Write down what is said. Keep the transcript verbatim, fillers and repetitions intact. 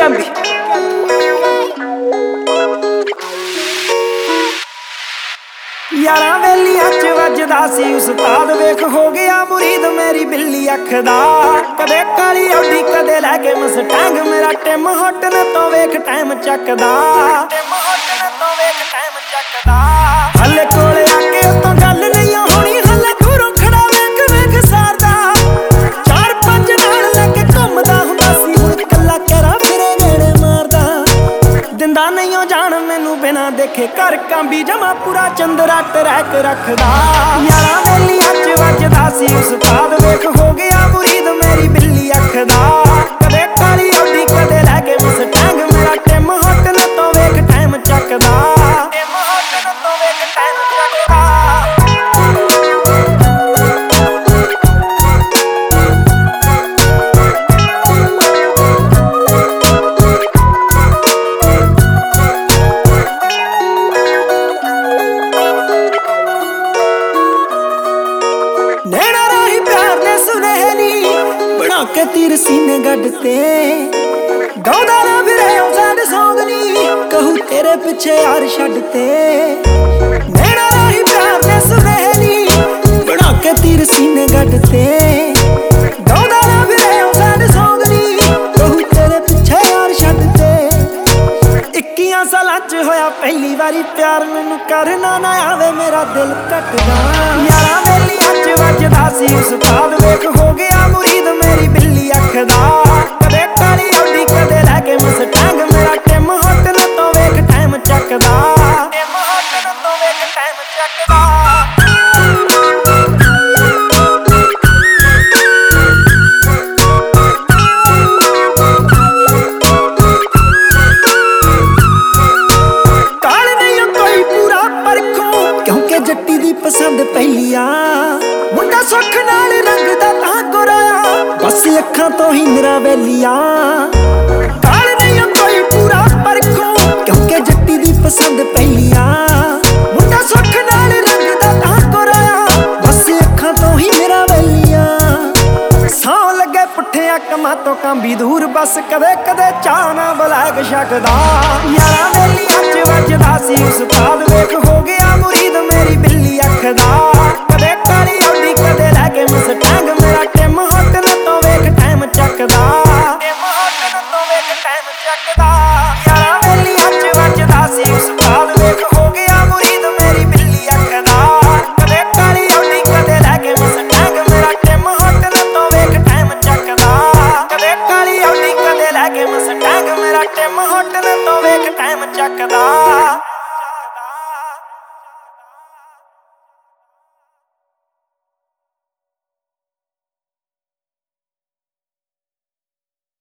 Gambi यारा वेलियां च वजदा सी उस्ताद वेख हो गया मुरीद मेरी बिल्ली अख दा कदे काली औडी कदे लैके मस्टैंग मेरा टिम होटन तो वेख टाइम चकदा टिम होटन तो वेख टाइम चकदा हले कोले आके उतों गल नहीं होनी हले दूरों खड़ा वेख वेख सारदा चार पंज नाल लैके घुमदा हुंदा सी हुण कल्ला करा फिरे नेड़े मारदा दिंदा नहीं हो जान मैनू बिना देखे घर कांबी जमा पूरा चंदरा ट्रैक रखदा यारा वेलियां च वजदा सी उस्ताद वेख हो गया मुरीद मेरी बिल्ली अख दा कदे काली औडी कदे लैके मस्टैंग मेरा टिम होटन तो वेख टाइम चकदा टिम होटन तो वेख टाइम चकदा के तीर सीने गढ़ते गाँदा ना फिरे सैड सॉन्ग नी कहूँ तेरे पीछे यार छड्डते मेरा राही प्यार ने सुनहरी बना के तीर सीने गढ़ते गाँदा ना फिरे सैड सॉन्ग नी कहूँ तेरे पीछे यार छड्डते इक्कियां सालां च होया पहली बारी प्यार मैनू करना ना आवे मेरा दिल कटदा यारा वेलियां च वजदा सी उस्ताद वेख हो गया मुरीद मेरी बिल्ली अख दा कदे काली औडी कदे लैके मस्टैंग मेरा टिम होटन तो वेख टाइम चकदा टिम होटन तो वेख टाइम चकदा काल नहीं कोई पूरा परखो क्योंकि जट्टी दी पसंद पहलिया मुंडा सुख नाल रंगदा तां गोराया बस अखां तो ही मेरा वेलिया काल नहीं कोई पूरा परखो क्योंकि जट्टी दी पसंद पहलिया मुंडा सुख नाल रंगदा तां गोराया बस अखां तो ही मेरा वेलिया सौ लगे पुठिया कमां तो कांबी दूर बस कदे कदे चाह ना बलैक शकदा यारा वेलियां च वजदा सी उस्ताद वेख हो गया मुरीद मेरी बिल्ली अख दा कदे काली औडी कदे लैके मस्टैंग मेरा टिम होटन तो वेख टाइम चकदा टिम होटन तो वेख टाइम चकदा यारा वेलियां च वजदा सी उस्ताद वेख हो गया मुरीद मेरी बिल्ली अख दा कदे काली औडी कदे लैके मस्टैंग मेरा टिम होटन तो वेख टाइम चकदा कदे काली औडी कदे लैके मस्टैंग मेरा टिम होटन तो वेख टाइम चकदा।